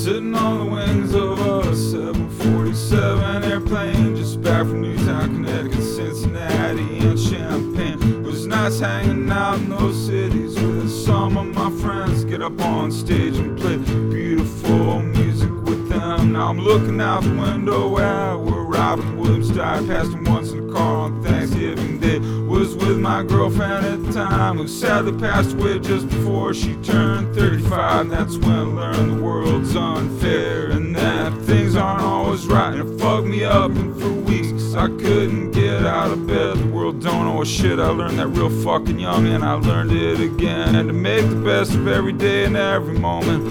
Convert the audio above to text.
sitting on the wings of a 747 airplane, just back from Newtown, Connecticut, Cincinnati, and Champaign. It was nice hanging out in those cities with some of my friends. Get up on stage and play beautiful music with them. Now I'm looking out the window at where Robin Williams died. Passed him once in the car on Thanksgiving Day. Was with my girlfriend at the time, who sadly passed away just before she turned 35. And that's when I learned the world's unfair, and that things aren't always right. And it fucked me up, and for weeks I couldn't get out of bed. The world don't owe a shit. I learned that real fucking young, and I learned it again. And to make the best of every day and every moment,